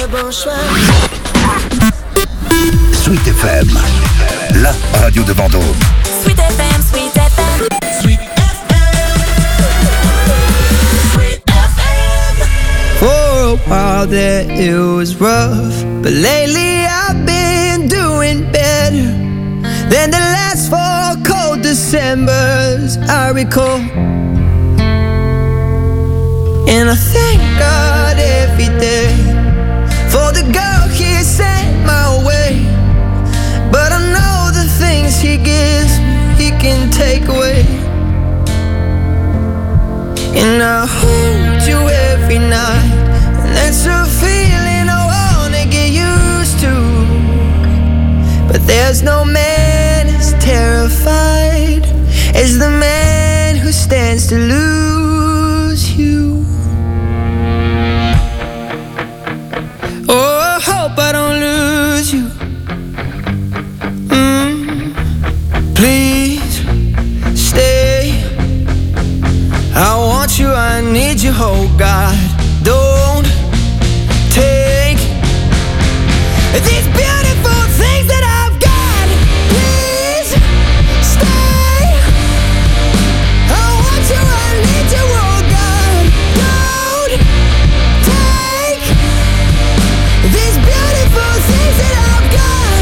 bon choix. Sweet FM, la radio de Vendôme. Sweet FM, Sweet FM. Sweet FM. For a while there it was rough, but lately I've been doing better than the last 4 cold Decembers I recall. And I thank God every day for the girl He sent my way. But I know the things He gives me, He can take away. And I hold you every night, and that's a feeling I wanna get used to. But there's no man as terrified as the man who stands to lose you. Oh, I hope I don't lose you. Please stay. I want you, I need you, oh God. Don't take these beautiful things that I've got. Please stay. I want you, I need you, oh God. Don't take these beautiful things that I've got.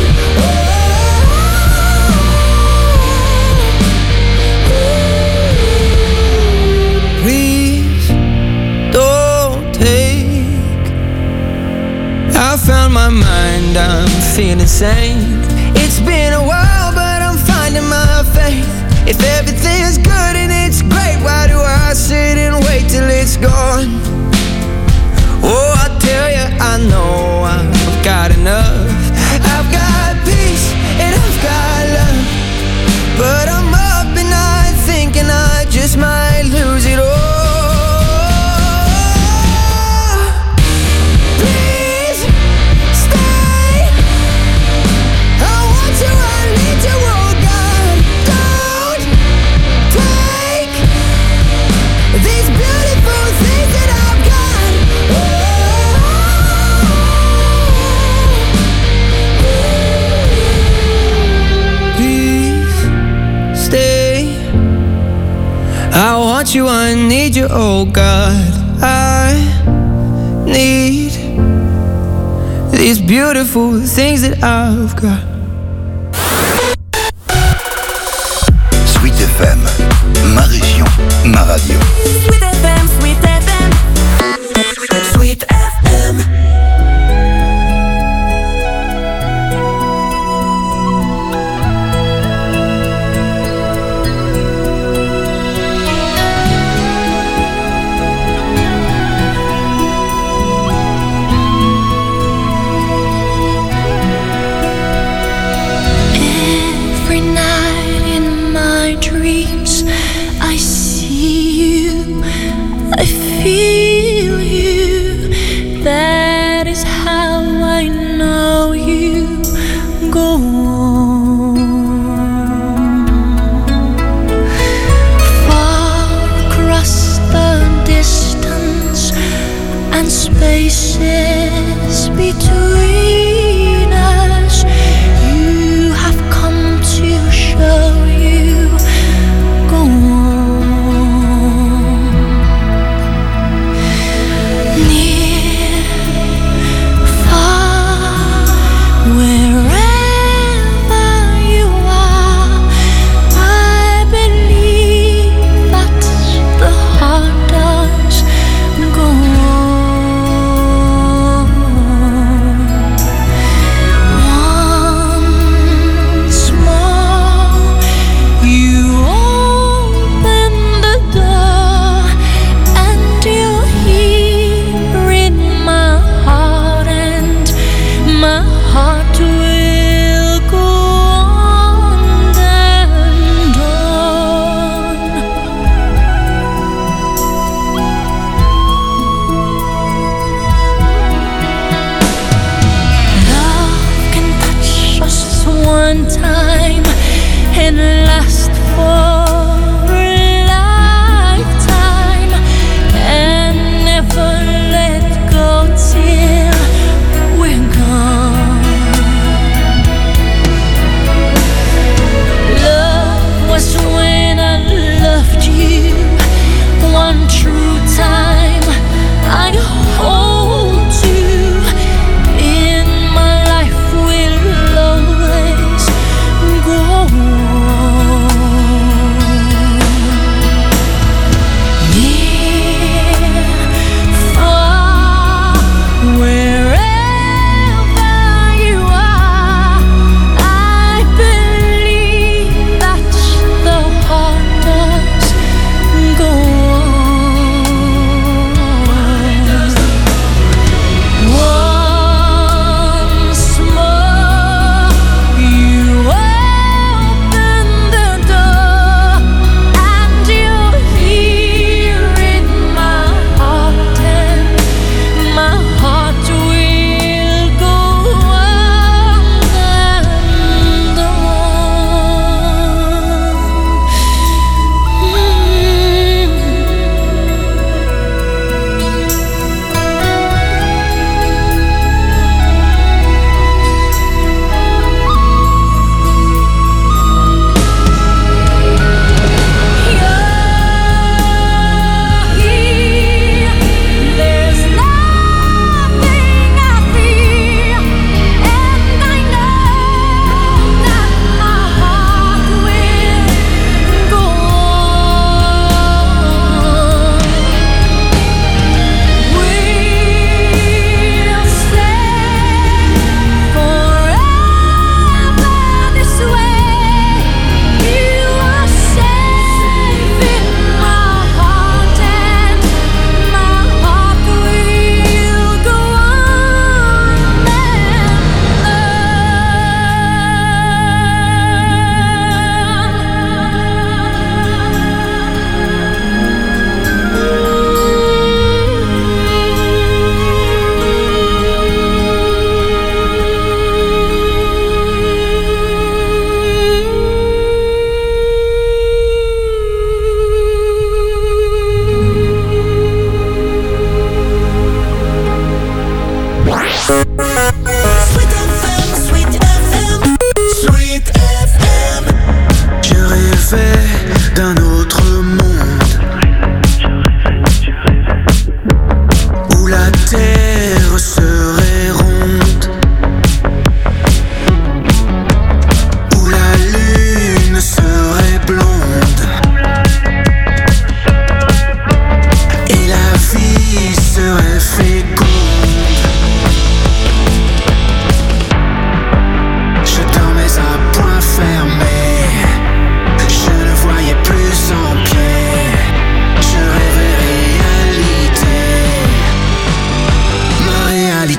Please don't take. I found my mind, I'm feeling sane. It's been a while, but I'm finding my faith. If everything's good and it's great, why do I sit and wait till it's gone? Oh, I tell you, I know I've got enough. I've got peace and I've got love, but I'm up and I thinking I just might lose it all. Please stay. I want you, I need you, oh God. Don't take these beautiful things that I've got. Please stay. I want you, I need you, oh God. I need these beautiful things that I've got. Sweet FM, ma région, ma radio. Sweet FM, Sweet FM. Sweet FM. Every night in my dreams, I see you, I feel you. That is how I know you go on. Far across the distance and spaces between us, you have come to show you go on. Near, far, wherever you are, I believe that the heart does go on. Once more, you open the door, and you're here in my heart, and my heart will go on and on. Love can touch us one time and last for a lifetime, and never let go till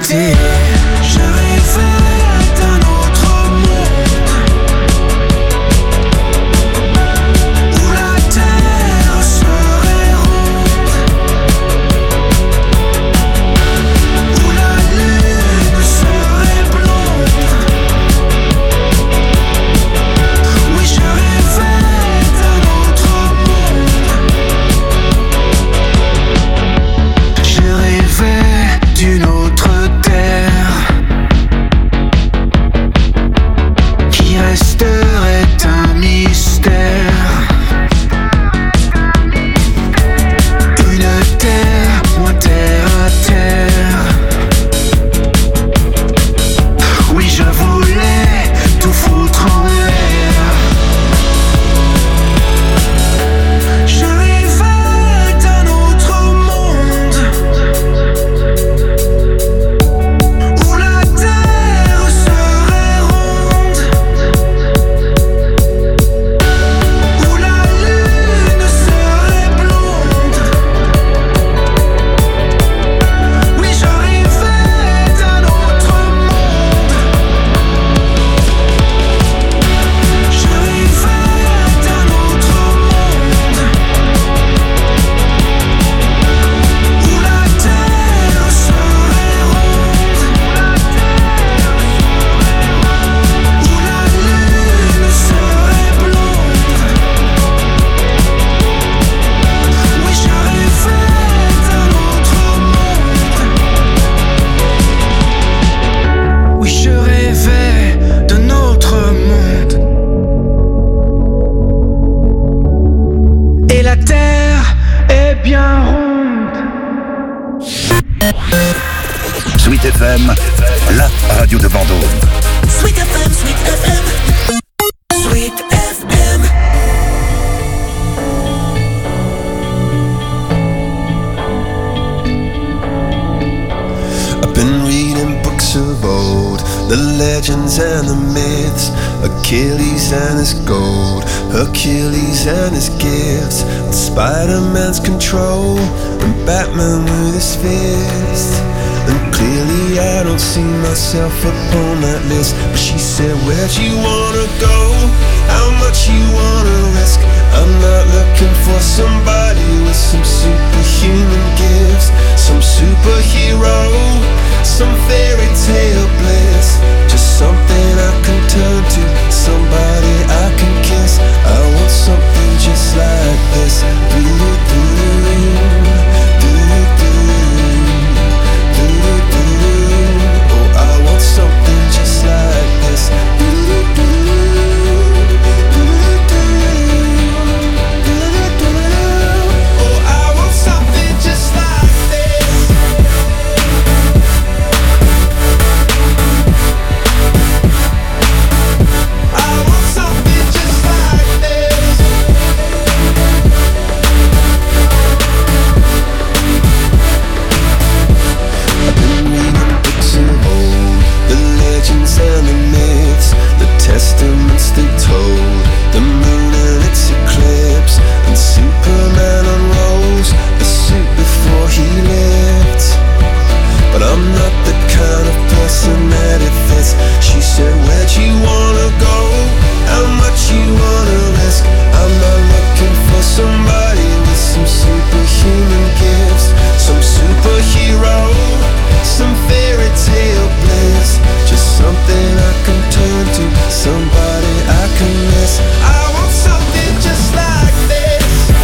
été. Je rêvais d'un autre monde où la terre serait ronde, où la lune serait blonde. Oui, je rêvais d'un autre monde. Je rêvais d'une autre terre qui resterait un mystère. Une terre moins terre à terre. Oui, je voulais tout foutre en l'air. Je rêvais d'un autre monde où la terre serait ronde, où la lune serait blonde. Oui, je rêvais d'un autre monde. Je rêvais d'un autre monde où la terre serait ronde, où la lune serait blonde. Oui, je rêvais d'un autre monde. Oui, je rêvais d'un autre monde. Et la terre est bien ronde. Sweet FM, la radio de Vendôme. Sweet FM, Sweet FM. Sweet FM. I've been reading books of old, the legends and the myths, Achilles and his gold, Hercules and his gifts, and Spider-Man's control, and Batman with his fist. And clearly I don't see myself upon that list. But she said, where'd you wanna go? How much you wanna risk? I'm not looking for somebody with some superhuman gifts, some superhero, some fairy tale bliss. Just something I can turn to, somebody I can kiss. I want something just like this. Oh, I want something just like this. Oh, I want something just like this. I want something just like this. I've been reading books of old, the legends and the myths, the testaments they told, the moon and its eclipse, and Superman unrolls the suit before he lived. But I'm not the kind of person that it fits. She said, where'd you wanna go? How much you wanna risk? I'm not looking for somebody with some superhuman gifts, some superhero, some fairy tale bliss. Just something I can turn to, somebody I can miss. I want something just like this.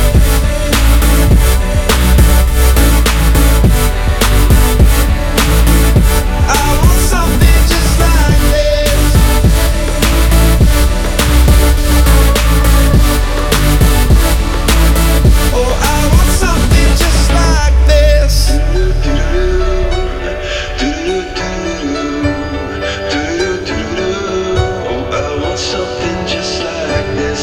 I want something just like this. Oh, I want something just like this. Oh, I want something just like this.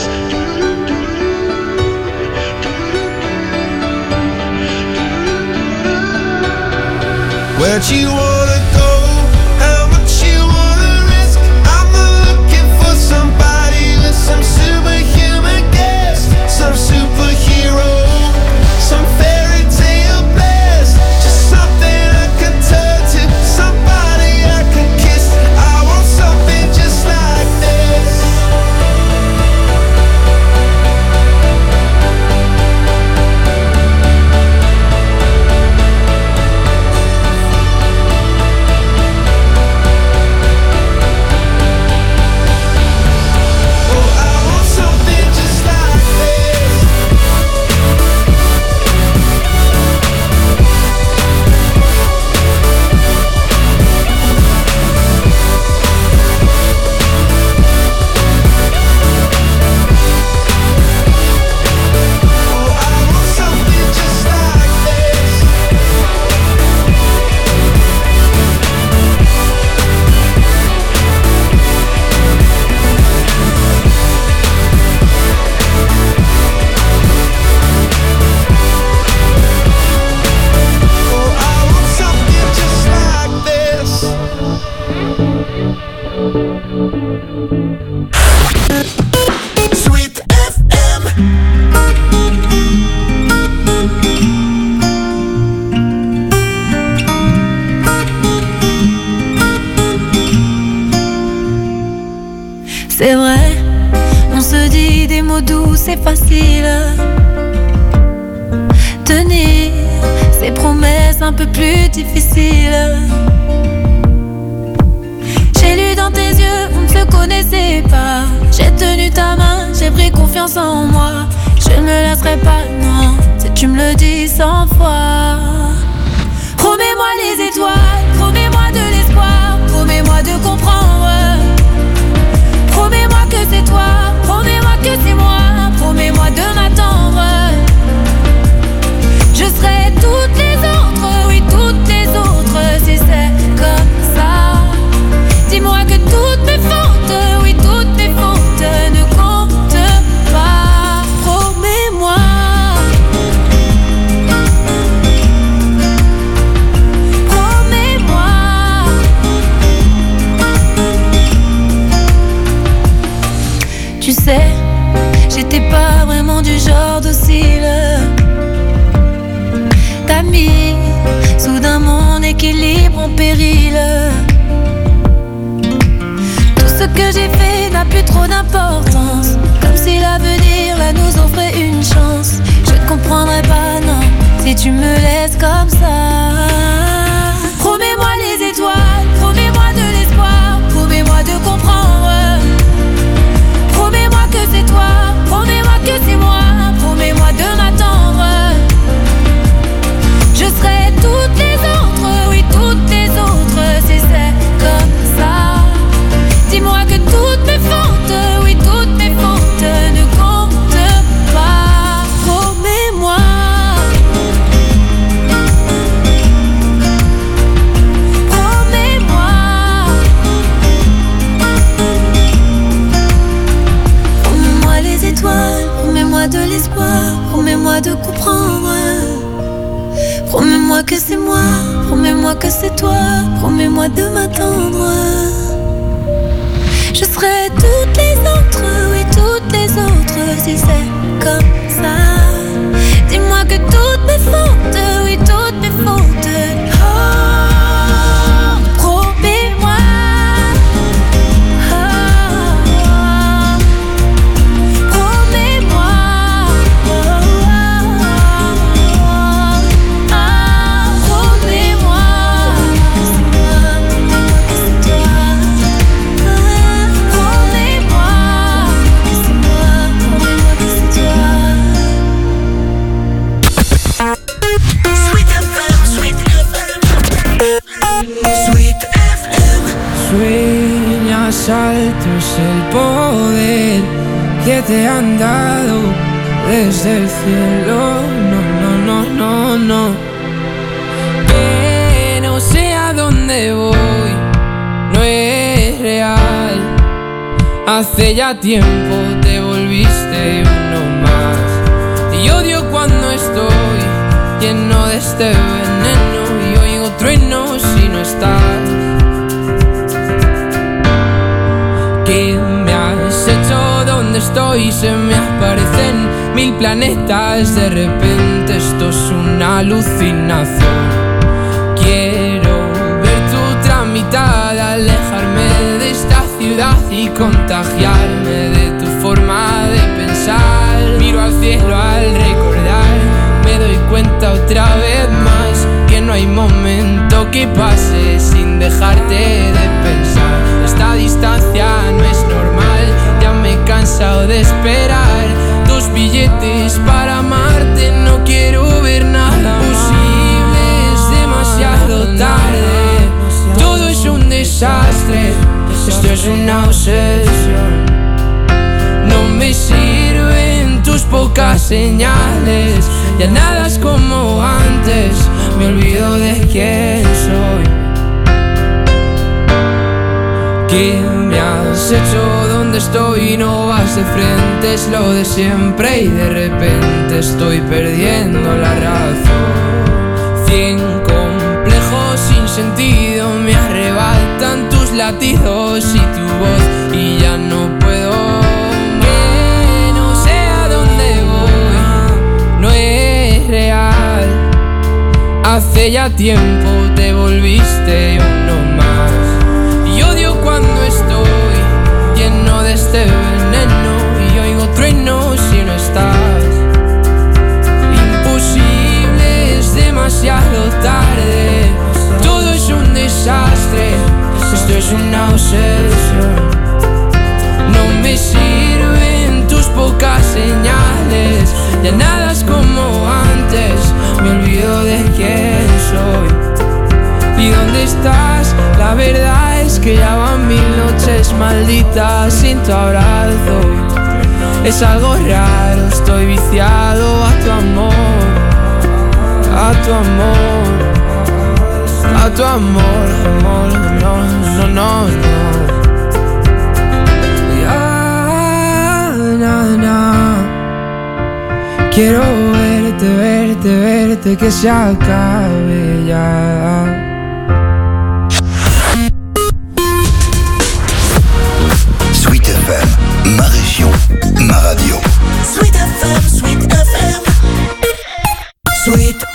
Where'd you wanna go? How much you wanna risk? I'm not looking for somebody with some superhuman gifts, some superhero, some fairy tale bliss. Just something I can turn to, somebody C'est vrai, on se dit des mots doux, c'est facile. Tenir ces promesses un peu plus difficiles. J'ai lu dans tes yeux, on ne se connaissait pas. J'ai tenu ta main, j'ai pris confiance en moi. Je ne me laisserai pas, non, si tu me le dis 100 fois. Promets-moi les étoiles, promets-moi de l'espoir, promets-moi de comprendre. Promets-moi que c'est toi, promets-moi que c'est moi, promets-moi de m'attendre. Je serai toutes les autres, oui toutes les autres, si c'est comme ça. Dis-moi que toutes mes fautes, oui toutes mes fautes ne comptent pas. Promets-moi. Promets-moi. Tu sais, j'étais pas vraiment du genre docile. T'as mis soudain mon équilibre en péril. Tout ce que j'ai fait n'a plus trop d'importance. Comme si l'avenir là nous offrait une chance. Je ne comprendrai pas, non, si tu me laisses comme ça. Promets-moi les étoiles, promets-moi de l'espoir, promets-moi de comprendre. Promets-moi que c'est toi, promets-moi que c'est moi, promets-moi de m'attendre. Je serai toutes les autres, oui toutes les autres, si c'est comme ça. Dis-moi que toutes mes fautes, oui toutes mes fautes ne comptent pas. Promets-moi. Promets-moi. Promets-moi les étoiles, promets-moi de l'espoir, promets-moi de comprendre. Promets-moi que c'est moi, promets-moi que c'est toi, promets-moi de m'attendre. Je serai toutes les autres, oui toutes les autres, si c'est comme ça. Dis-moi que toutes mes fautes, oui toutes mes fautes. Oh, promets-moi. Oh, promets-moi. Oh, promets-moi. C'est moi, c'est toi. Promets-moi que c'est moi, promets-moi que c'est toi. Sweet FM, Sweet FM. Sweet FM. Sueñas alto es el poder que te han dado desde el cielo. No, no, no, no, no. Que no sé a dónde voy, no es real. Hace ya tiempo te volviste uno más. Y odio cuando estoy lleno de este veneno y oigo truenos si no estás. ¿Qué me has hecho? ¿Dónde estoy? Se me aparecen 1000 planetas. De repente esto es una alucinación. Quiero ver tu mitad, alejarme de esta ciudad y contagiarme de tu forma de pensar. Miro al cielo al recordar, me doy cuenta otra vez más que no hay momento que pase sin dejarte de pensar. Esta distancia no es normal, ya me he cansado de esperar. 2 billetes para amarte, no quiero ver nada posible, es demasiado tarde. Todo es un desastre, esto es una obsesión. No me sirven tus pocas señales, ya nada es como antes, me olvido de quién soy. ¿Qué me has hecho? ¿Dónde estoy? No vas de frente, es lo de siempre y de repente estoy perdiendo la razón. 100 complejos sin sentido me arrebatan tus latidos y tu voz y ya no puedo. Que no sé a dónde voy, no es real. Hace ya tiempo te volviste uno más. Y odio cuando estoy lleno de este veneno y oigo truenos si no estás. Imposible, es demasiado tarde. Todo es un desastre, esto es una obsesión. No me sirven tus pocas señales, ya nada es como antes, me olvido de quién soy. ¿Y dónde estás? La verdad es que ya van 1000 noches malditas sin tu abrazo. Es algo raro, estoy viciado a tu amor, a tu amor, a tu amor, amor, no, no, no, no. Quiero verte, verte, verte, que se acabe ya. Sweet FM, ma région, ma radio. Sweet FM, Sweet FM, Sweet FM.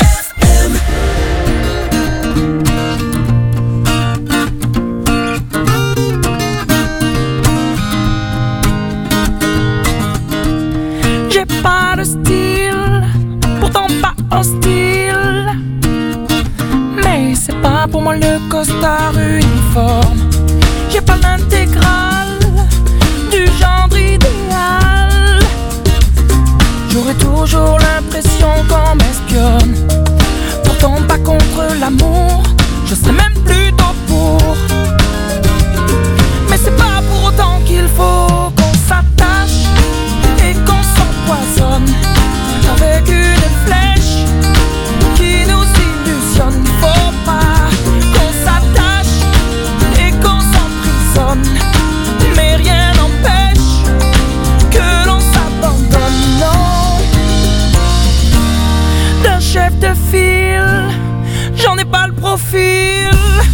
J'ai pas de style, pourtant pas hostile, mais c'est pas pour moi le costard uniforme. J'ai pas l'intégrale du genre idéal. J'aurais toujours l'impression qu'on m'espionne. Pourtant pas contre l'amour, je serais même plutôt pour. Mais c'est pas pour autant qu'il faut qu'on s'attache et qu'on s'empoisonne avec une flèche qui nous illusionne. Faut pas qu'on s'attache et qu'on s'emprisonne, mais rien n'empêche que l'on s'abandonne. Non, d'un chef de file, j'en ai pas le profil,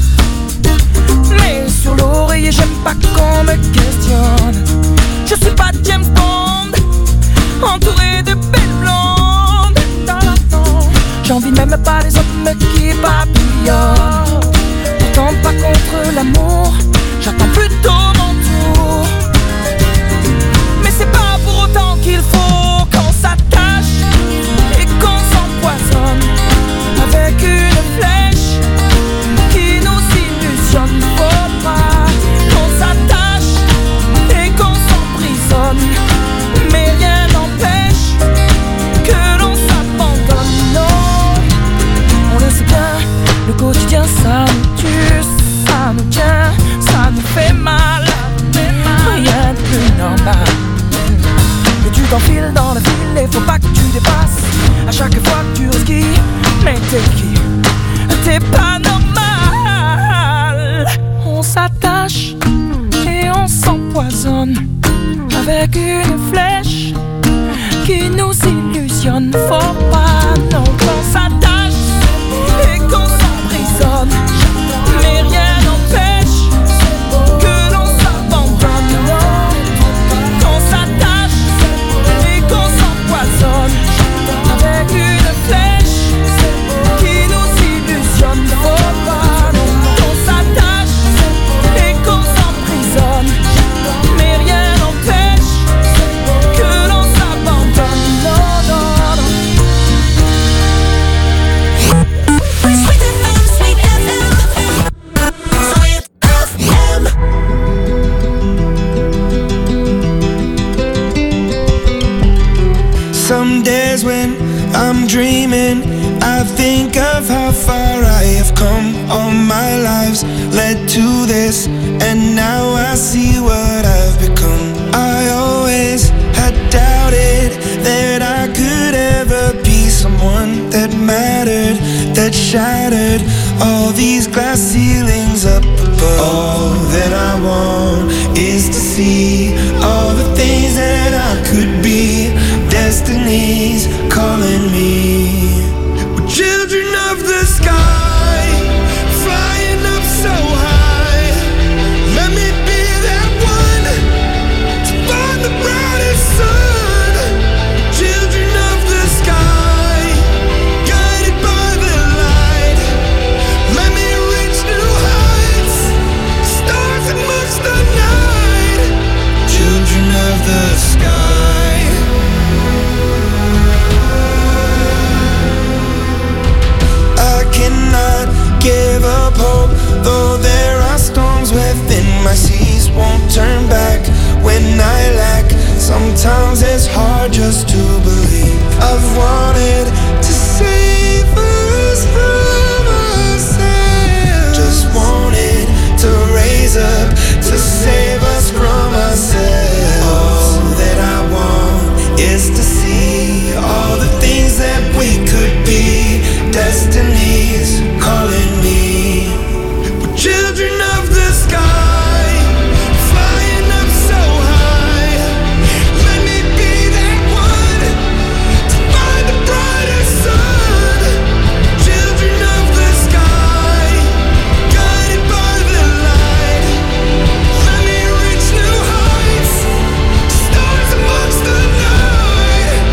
mais sur l'oreiller j'aime pas qu'on me questionne. Je suis pas James Bond, entouré de belles blondes. J'envie même pas les hommes qui papillonnent. Pourtant pas contre l'amour, j'attends plutôt mon tour. Mais c'est pas pour autant qu'il faut qu'on s'attache et qu'on s'empoisonne avec une flèche qui nous illusionne. Faut pas qu'on s'attache et qu'on s'emprisonne, mais rien n'empêche que l'on s'abandonne. Non, on le sait bien, le quotidien ça nous tue, ça nous tient, ça nous fait mal. Rien de plus normal. Mais tu t'enfiles dans le fil et faut pas que tu dépasses. À chaque fois que tu risques, mais t'es qui? T'es pas normal. On s'attache et on s'empoisonne avec une flèche qui nous illusionne. Faut pas non qu'on s'attache et qu'on s'emprisonne, mais rien n'empêche que l'on s'abandonne. Non, qu'on s'attache et qu'on s'empoisonne avec une flèche qui nous illusionne. Faut pas non qu'on s'attache et qu'on s'emprisonne, mais rien n'empêche que l'on s'abandonne. Non, non, non. Sweet FM, Sweet FM, Sweet FM. Some days when I'm dreaming, I think of how far I have come. All my lives led to this, and now I see what I've become. I always had doubted that I could ever be someone that mattered, that shattered all these glass ceilings up above. All that I want is to see all the things that I could be. Destiny's calling me. We're children of the sky, flying up so high. Let me be that one to find the brightest sun. Children of the sky, guided by the light. Let me reach new heights. Sometimes it's hard just to believe. I've wanted to save us from ourselves. Just wanted to raise up to save us from ourselves. All that I want is to see all the things that we could be. Destiny's calling me. We're children of the sky, flying up so high. Let me be that one to find the brighter sun. Children of the sky, guided by the light. Let me reach new heights, stars amongst the night.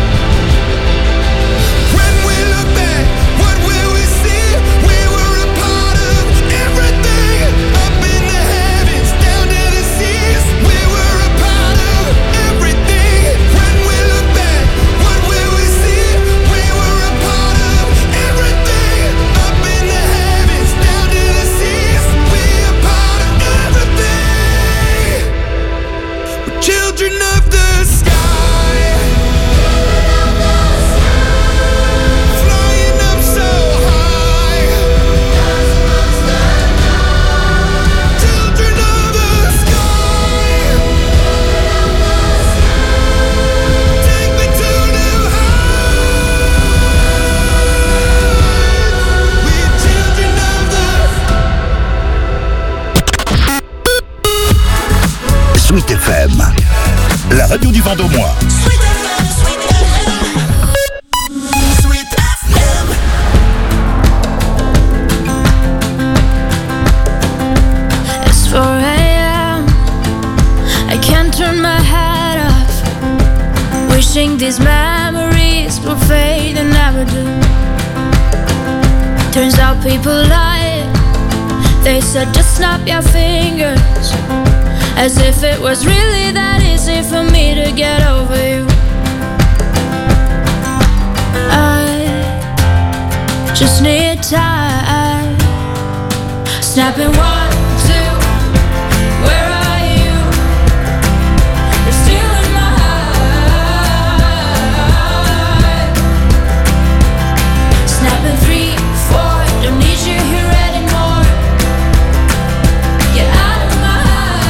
When we look back, what will we see? We were a part of everything, up in the heavens, down to the seas. We were a part of everything. When we look back, what will we see? We were a part of everything, up in the heavens, down to the seas. We a part of everything. We're children of the sky, flying up so high. Children of the sky, take me to new heights. We're children of the Sweet FM, la radio du Vendômois. Sweet FM, Sweet FM. Sweet FM. It's 4 a.m. I can't turn my head off, wishing these memories will fade and never do. Turns out people lie. They said just snap your fingers, as if it was really that easy for me to get over you. I just need time. Snapping 1, 2. Where are you? You're still in my heart. Snapping 3, 4. Don't need you here anymore. Get out of my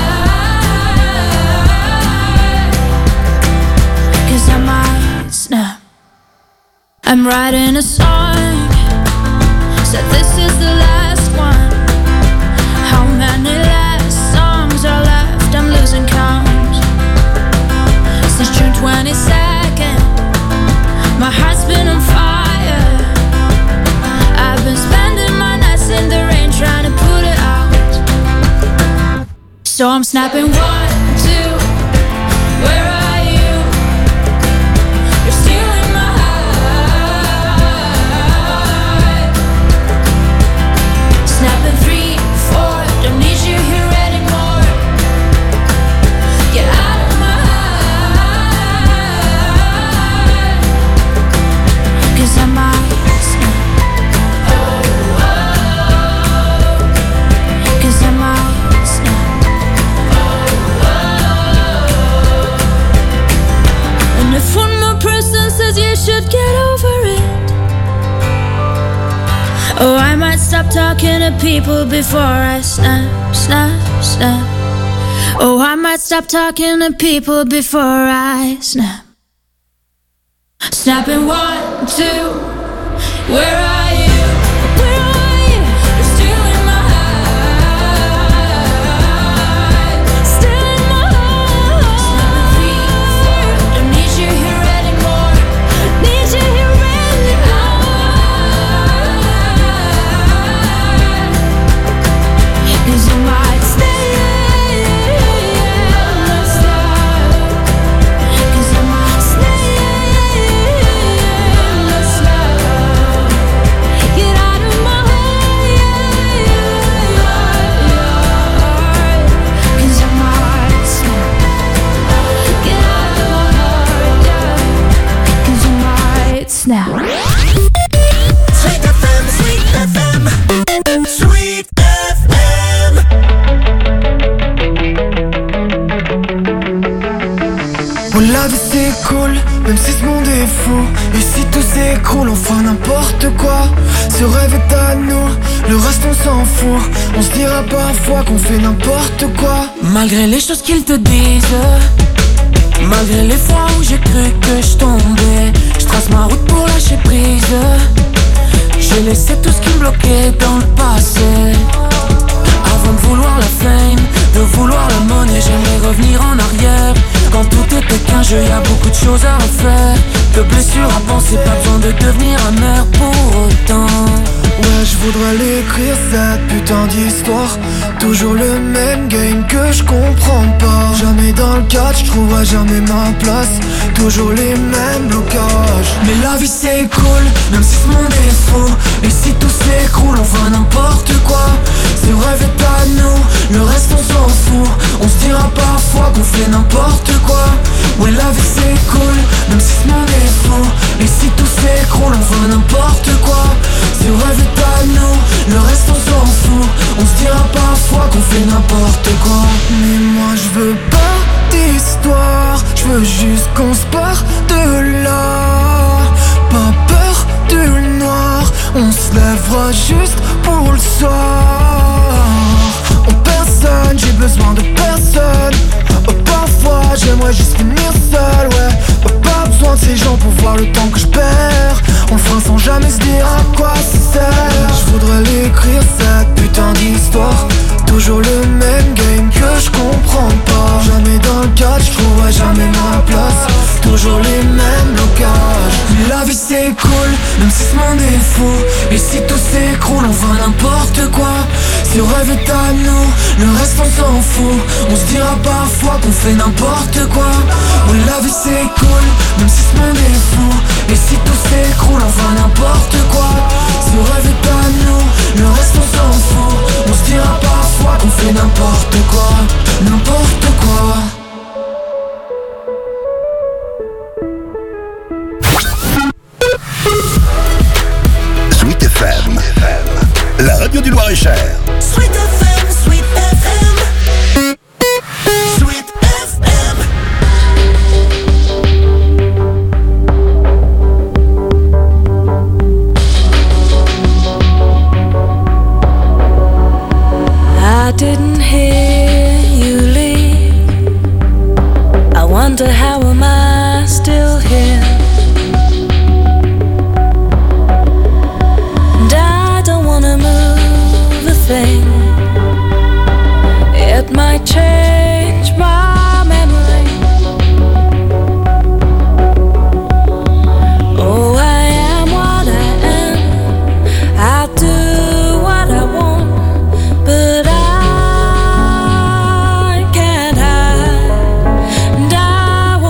heart. 'Cause I might snap. I'm writing a song, said this is the last one. How many last songs are left? I'm losing count. Since June 22nd, my heart's been on fire. I've been spending my nights in the rain trying to put it out. So I'm snapping 1, 2. Where are you? You're still in my heart. Snapping 3, 4. Don't need you here anymore. Get out of my heart. 'Cause I might snap. 'Cause I might snap. And if one more person says you should get over it, oh, I might stop talking to people before I snap, snap, snap. Oh, I might stop talking to people before I snap. Snapping 1, 2. Where are you? Where are you? You're still in my heart. Still in my heart. Snapping 3, 4. Don't need you here anymore. Need you here anymore. 'Cause I might stay. Cause I might stay. même si ce monde est fou. Et si tout s'écroule, on fera n'importe quoi. Ce rêve est à nous, le reste on s'en fout. On se dira parfois qu'on fait n'importe quoi. Malgré les choses qu'ils te disent, malgré les fois où j'ai cru que je tombais, je trace ma route pour lâcher prise. J'ai laissé tout ce qui me bloquait dans le passé. Avant de vouloir la fame, de vouloir la monnaie, j'aimerais revenir en arrière. Quand tout était qu'un jeu, y'a beaucoup de choses à refaire. De blessures à penser, pas besoin de devenir amer pour autant. Ouais, je voudrais l'écrire cette putain d'histoire. Toujours le même game que je comprends pas. Jamais dans le catch, je trouverai jamais ma place. Toujours les mêmes blocages. Mais la vie c'est cool, même si ce monde est fou. Et si tout s'écroule, on fera n'importe quoi. Ce rêve est à nous, le reste on s'en fout. On se dira parfois qu'on fait n'importe quoi. Ouais, la vie c'est cool, même si ce monde est fou. Et si tout s'écroule, on fera n'importe quoi. Ce rêve est à nous, le reste on s'en fout. On se dira parfois qu'on fait n'importe quoi. Mais moi je veux pas d'histoire, je veux juste qu'on se parte de là. Pas peur du noir, on se lèvera juste pour le soir. En personne, j'ai besoin de personne. Parfois j'aimerais juste finir seul, ouais. Pas besoin de ces gens pour voir le temps que je perds. On le fera sans jamais se dire à quoi ça sert. Je voudrais l'écrire cette putain d'histoire. Toujours le même game que je comprends pas. Jamais dans le catch, je trouverai jamais ma place. Toujours les mêmes blocages. Mais la vie c'est cool, même si ce monde est fou. Et si tout s'écroule, on fera n'importe quoi. Ce rêve est à nous, le reste on s'en fout. On se dira parfois qu'on fait n'importe quoi. Oui, la vie c'est cool, même si ce monde est fou. Et si tout s'écroule, on fera n'importe quoi. Ce rêve est à nous, le reste on s'en fout. On se dira parfois qu'on fait n'importe quoi. N'importe quoi. Sweet FM, la radio du Loir-et-Cher. Sweet FM, Sweet FM. Sweet FM. I didn't hear you leave. I wonder how am I still here? And I don't wanna move a thing. It might change my memory. Oh, I am what I am. I do what I want, but I can't hide. And I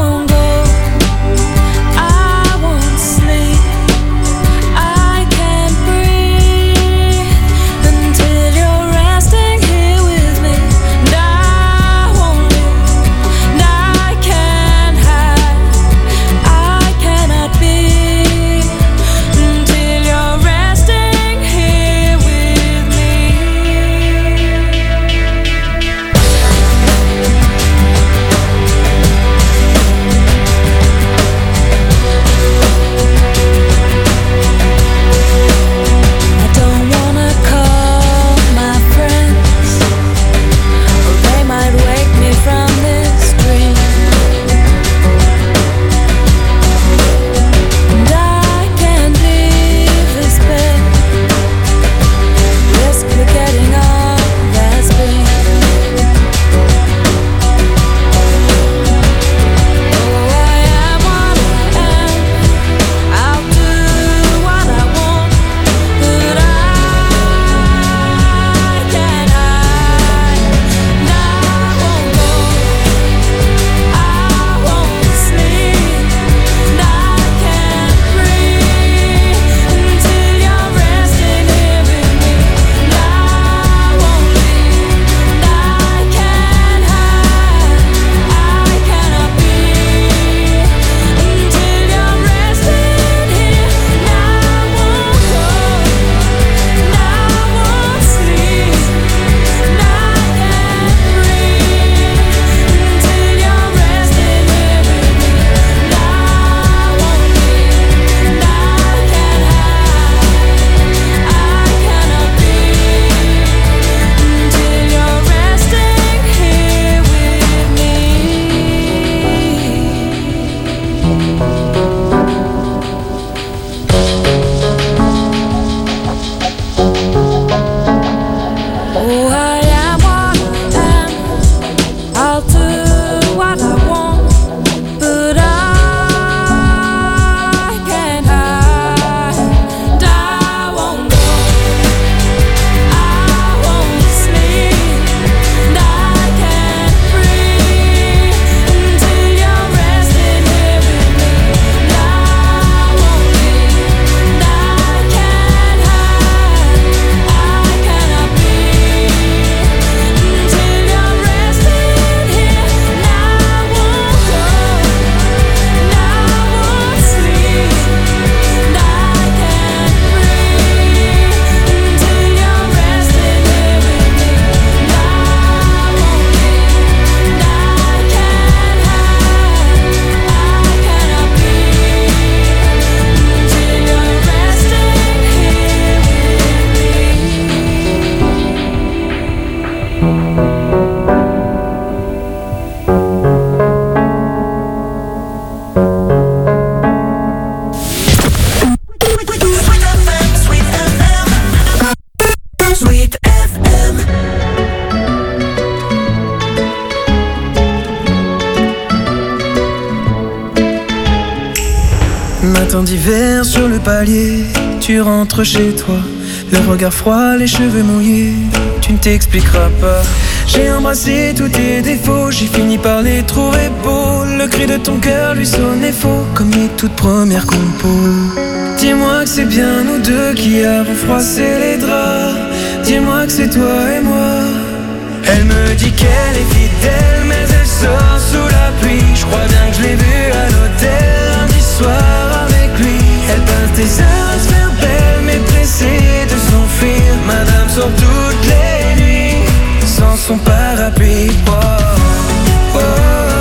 Matin d'hiver sur le palier, tu rentres chez toi, le regard froid, les cheveux mouillés, tu ne t'expliqueras pas. J'ai embrassé tous tes défauts, j'ai fini par les trouver beaux. Le cri de ton cœur lui sonnait faux, comme les toutes premières compos. Dis-moi que c'est bien nous deux qui avons froissé les draps. Dis-moi que c'est toi et moi. Elle me dit qu'elle est fidèle, mais elle sort sous la pluie. Je crois bien que je l'ai vue à l'hôtel lundi soir avec lui. Elle passe des heures à se faire belle, mais pressée de s'enfuir. Madame sort toutes les nuits sans son parapluie. Oh, oh, oh,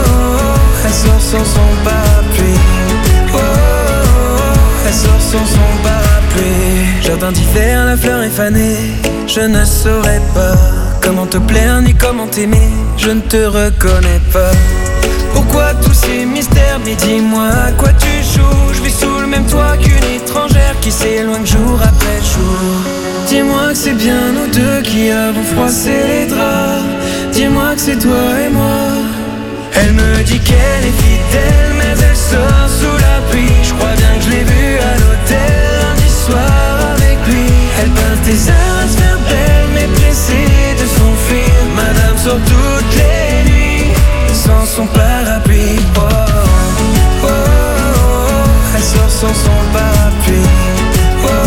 oh. Elle sort sans son parapluie. Oh, oh, oh. Elle sort sans son parapluie. Jardin d'hiver, la fleur est fanée. Je ne saurais pas comment te plaire ni comment t'aimer. Je ne te reconnais pas. Pourquoi tous ces mystères? Mais dis-moi à quoi tu joues. Je vis sous le même toit qu'une étrangère qui s'éloigne jour après jour. Dis-moi que c'est bien nous deux qui avons froissé les draps. Dis-moi que c'est toi et moi. Elle me dit qu'elle est fidèle, mais elle sort sous la pluie. Je crois bien que je l'ai vue à l'hôtel lundi soir avec lui. Elle passe des heures à se faire belle, mais pressée de s'enfuir. Madame sort toutes les nuits sans son parapluie. Oh, oh, oh, oh. Elle sort sans son parapluie. Oh, oh,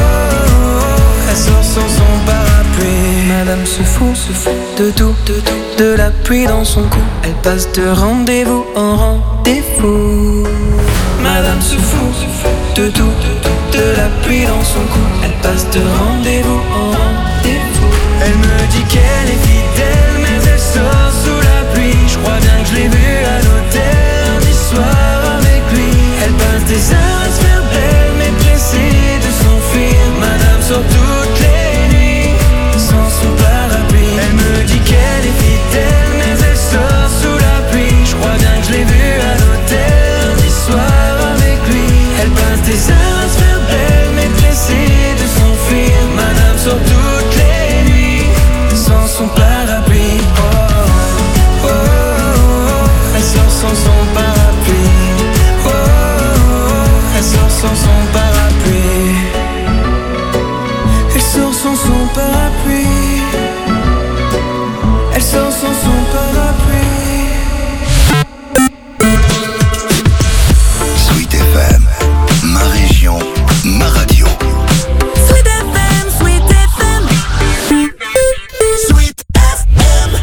oh. Elle sort sans son parapluie. Madame se fout de tout, de la pluie dans son cou. Elle passe de rendez-vous en rendez-vous. Madame se fout de tout, de la pluie dans son cou. Elle passe de rendez-vous en rendez-vous. Elle me dit qu'elle est fidèle, mais elle sort sous la pluie. Je crois bien que je l'ai vue à l'hôtel lundi soir avec lui. Elle passe des heures à se faire belle, mais pressée de s'enfuir. Madame sort toutes les nuits sans son parapluie. Elle me dit qu'elle est fidèle, mais elle sort sous la pluie. Je crois bien que je l'ai vue à l'hôtel lundi soir avec lui. Elle passe des heures à se faire belle, mais pressée de s'enfuir. Madame sort toutes les nuits sans son parapluie. Oh, oh, oh, oh. Elle sort sans son parapluie. Oh, oh, oh. Elle sort sans son parapluie. Elle sort sans son parapluie. Elle sort sans son parapluie. Sweet FM, ma région, ma radio. Sweet FM, Sweet FM. Sweet FM.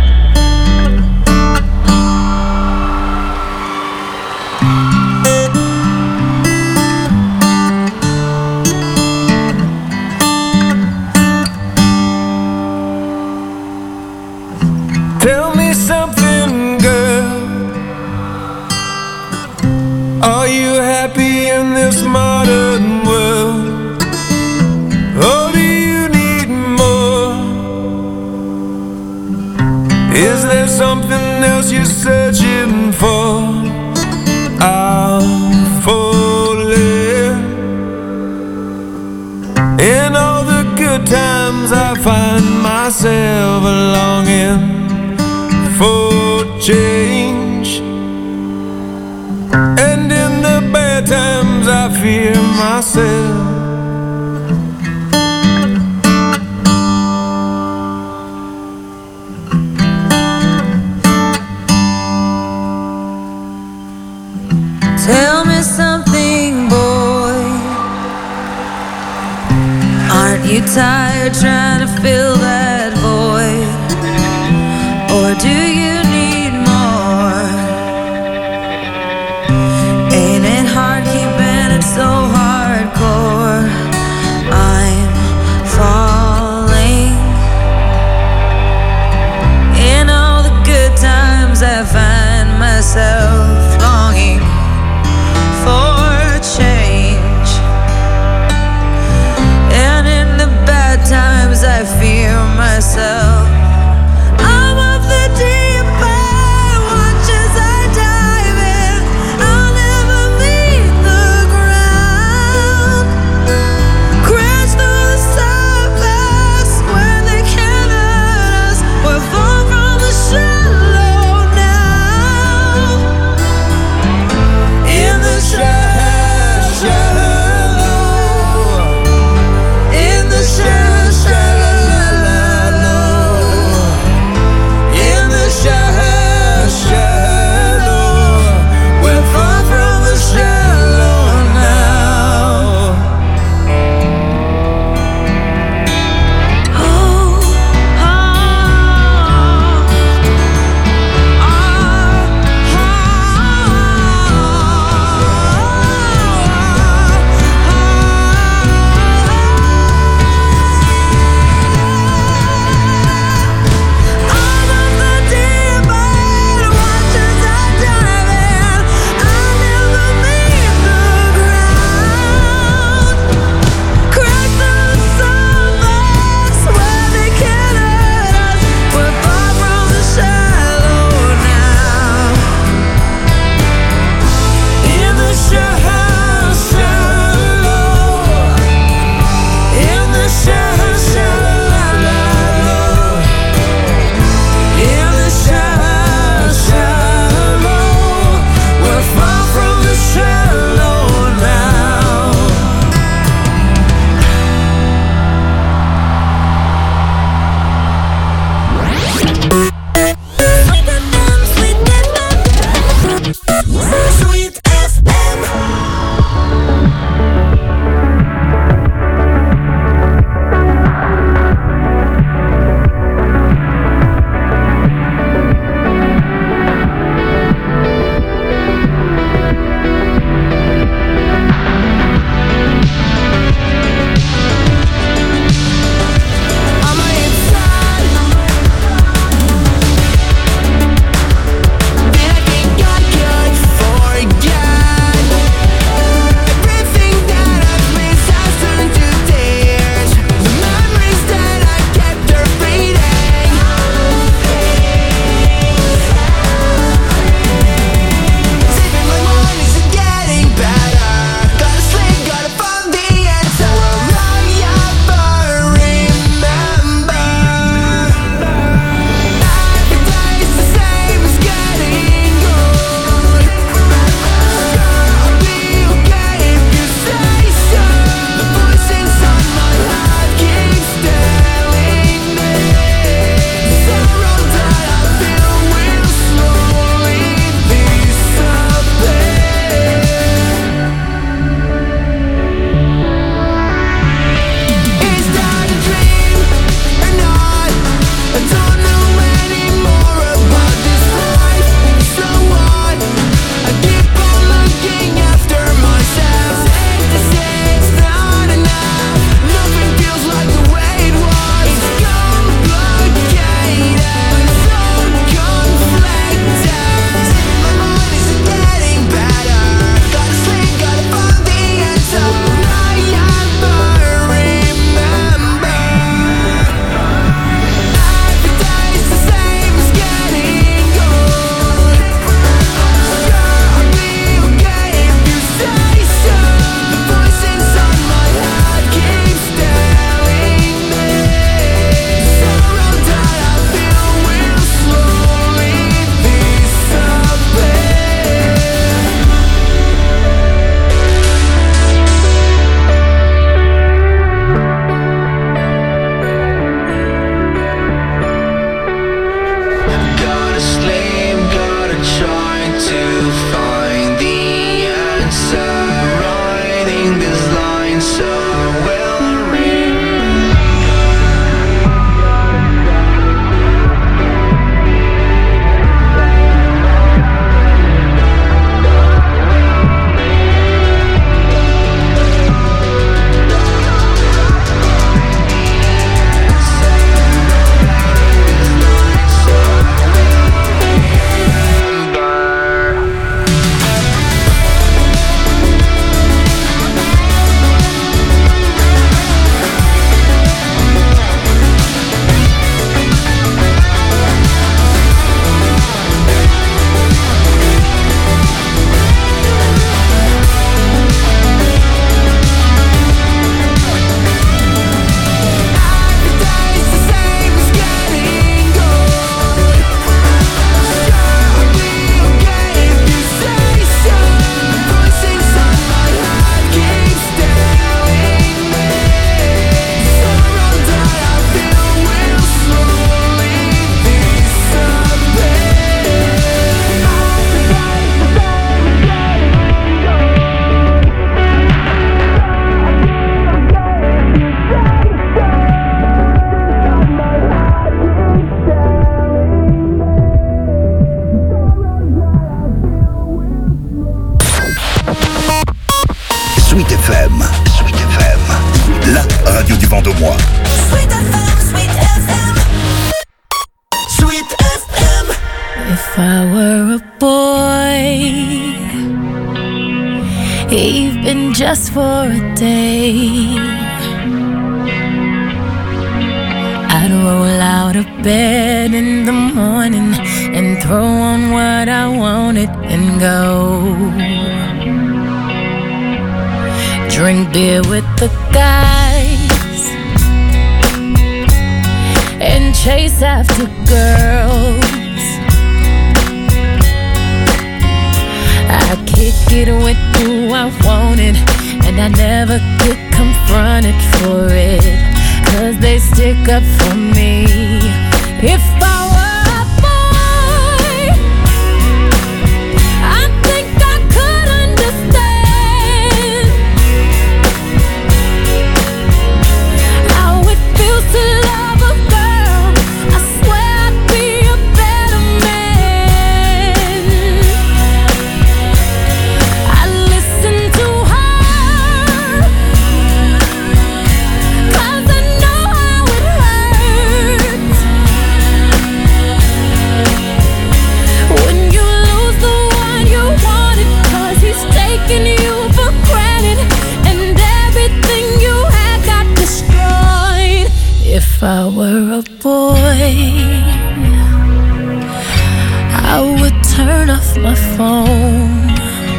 Tell me something, girl. Are you happy in this modern world? Or do you need more? Is there something else you're searching for? I'm falling. In all the good times I find myself longing for change, and in the bad times I fear myself. Tell me something, boy. Aren't you tired trying to fill that void? Or do you need more? Ain't it hard keeping it so hardcore? I'm falling. In all the good times I find myself longing for change, and in the bad times I fear Vendômois. Sweet FM, Sweet FM. Sweet FM. If I were a boy, even just for a day, I'd roll out of bed in the morning and throw on what I wanted and go drink beer with the guys and chase after girls. I kick it with who I wanted, and I never get confronted for it, 'cause they stick up for me. If I were a boy, I think I could understand how it feels to love a girl. I swear I'd be a better man. I listen to her, 'cause I know how it hurts when you lose the one you wanted, 'cause he's taking you for granted and everything you had got destroyed. If I were a boy, I would turn off my phone,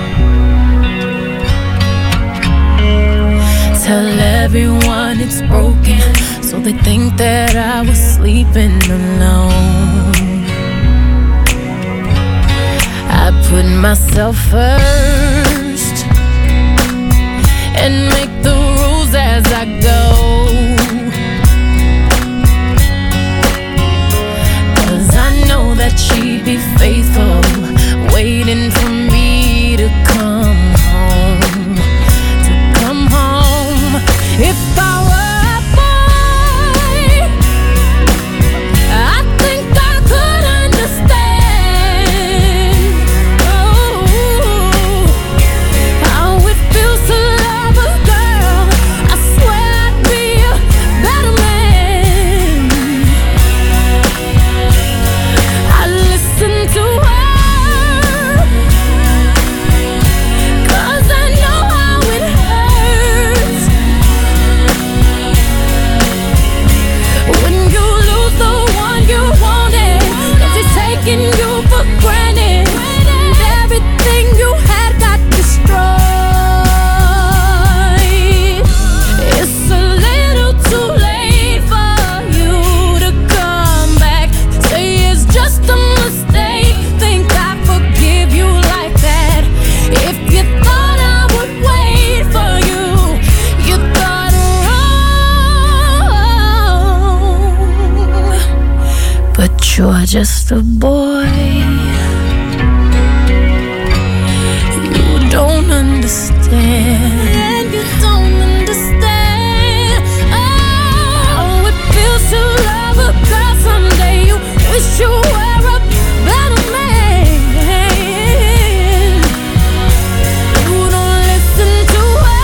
tell everyone it's broken, so they think that I was sleeping alone. I put myself first and make the rules as I go, 'cause I know that she'd be faithful, waiting for me to come home, to come home. If I were a boy, I think I could understand how it feels to love a girl. I swear I'd be a better man. I listen to her, 'cause I know how it hurts when you lose the one you wanted, 'cause he's taking you for granted and everything you had got destroyed. It's a little too late for you to come back. Say it's just a mistake, think I forgive you like that. If you thought I would wait for you, you thought wrong. But you're just a boy, you don't understand. You don't understand how it feels to love a girl. Someday you wish you were a better man. You don't listen to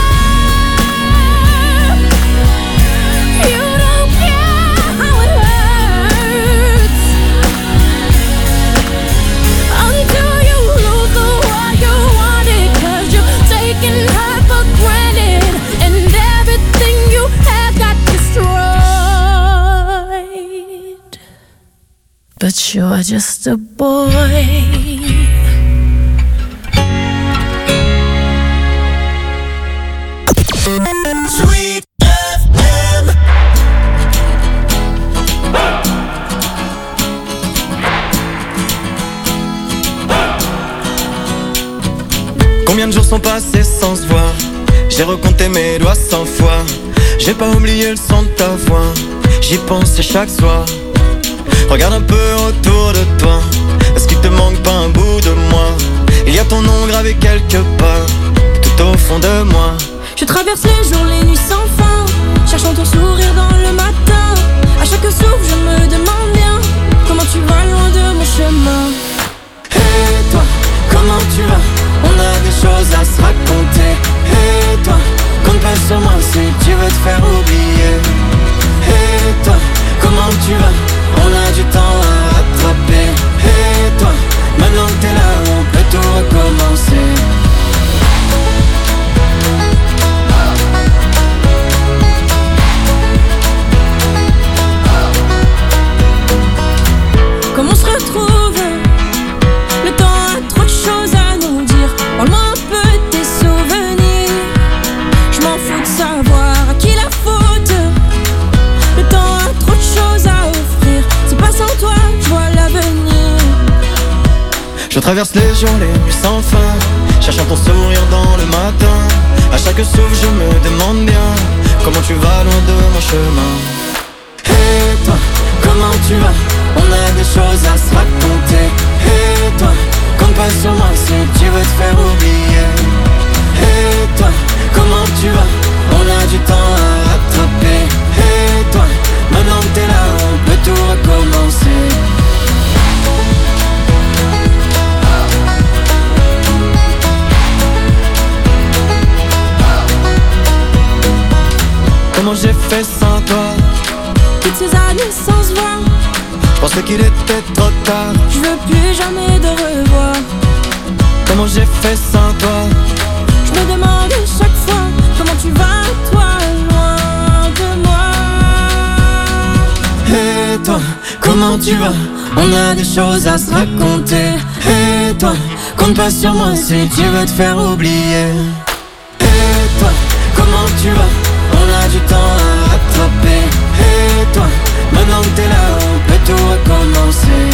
her, you don't care how it hurts until you lose the one you wanted, 'cause you're taking her for granted and everything you had got destroyed. But you're just a boy. Sweet FM. Combien de jours sont passés sans se voir? J'ai recompté mes doigts 100 fois. J'ai pas oublié le son de ta voix, j'y pense chaque soir. Regarde un peu autour de toi, est-ce qu'il te manque pas un bout de moi? Il y a ton nom gravé quelque part, tout au fond de moi. Je traverse les jours, les nuits sans fin, cherchant ton sourire dans le matin. À chaque souffle je me demande bien comment tu vas loin de mon chemin. Et toi, comment tu vas? On a des choses à se raconter. Et toi, compte pas sur moi si tu veux te faire oublier. Je traverse les jours, les nuits sans fin, cherchant ton sourire dans le matin. À chaque souffle je me demande bien comment tu vas loin de mon chemin. Et toi, comment tu vas? On a des choses à se raconter. Et toi, compte pas sur moi si tu veux te faire oublier. Et toi, comment tu vas? On a du temps à rattraper. Et toi, maintenant que t'es là, on peut tout recommencer. Comment j'ai fait sans toi? Toutes ces années sans se voir, je pensais qu'il était trop tard. je veux plus jamais de revoir. Comment j'ai fait sans toi? Je me demande chaque fois comment tu vas, toi, loin de moi. Et toi, comment tu vas? On a des choses à se raconter. Et toi, compte pas sur moi si tu veux te faire oublier. Et toi, comment tu vas? On a du temps à rattraper. Et toi, maintenant que t'es là, on peut tout recommencer.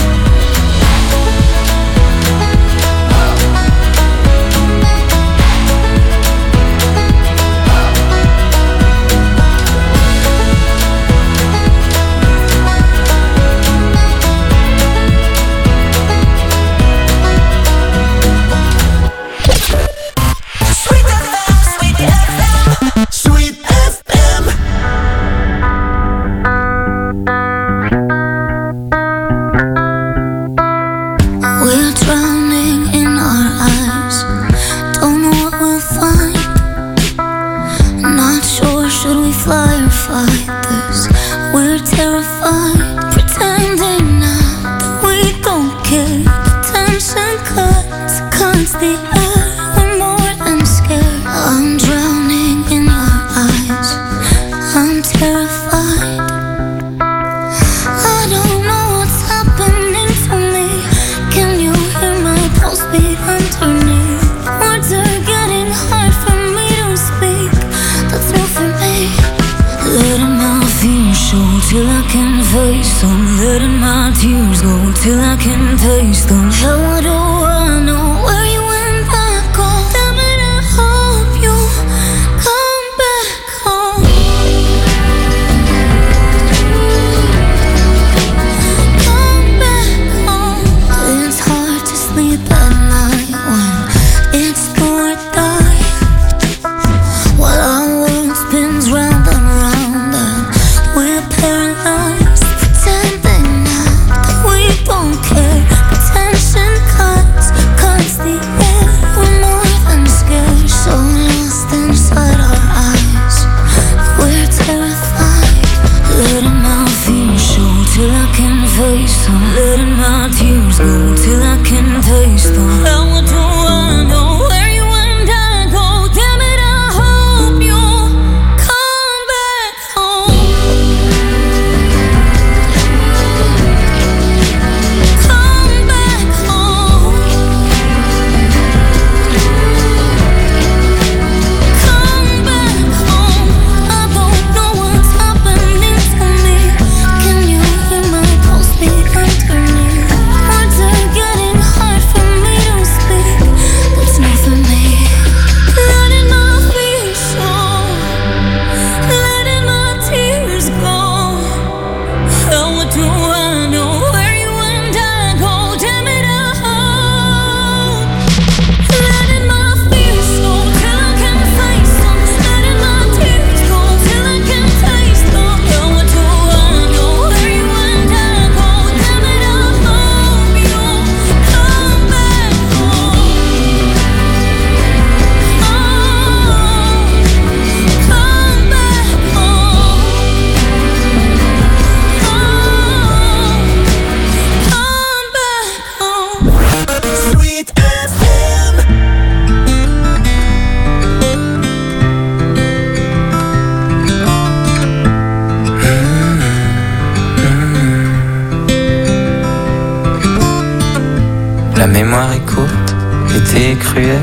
La mémoire est courte, l'été est cruel.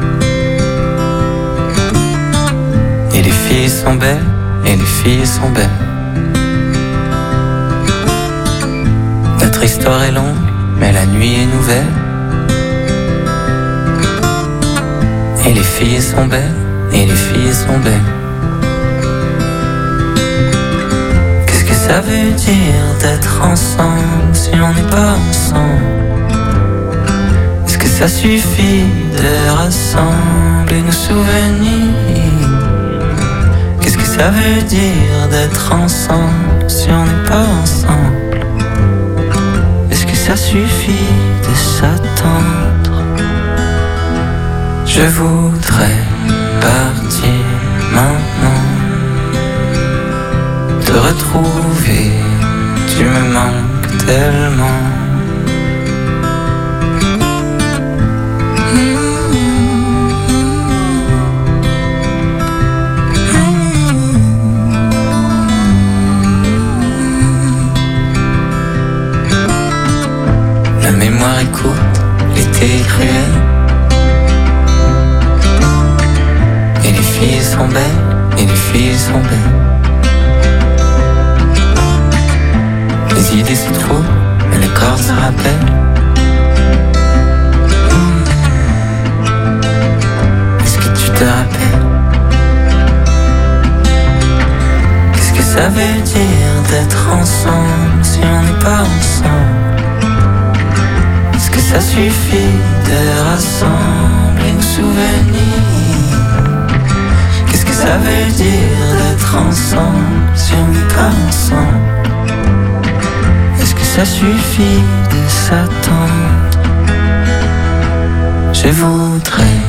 Et les filles sont belles, et les filles sont belles. Notre histoire est longue, mais la nuit est nouvelle. Et les filles sont belles, et les filles sont belles. Qu'est-ce que ça veut dire d'être ensemble si on n'est pas ensemble? Est-ce que ça suffit de rassembler nos souvenirs? Qu'est-ce que ça veut dire d'être ensemble si on n'est pas ensemble? Est-ce que ça suffit de s'attendre? Je voudrais partir maintenant, te retrouver, tu me manques tellement. La mémoire est courte, l'été est cruel. Et les filles sont belles, et les filles sont belles. Les idées se trouvent, mais le corps se rappelle. Est-ce que tu te rappelles? Qu'est-ce que ça veut dire d'être ensemble si on n'est pas ensemble? Est-ce que ça suffit de rassembler nos souvenirs? Qu'est-ce que ça veut dire d'être ensemble si on n'est pas ensemble? Est-ce que ça suffit de s'attendre? Je voudrais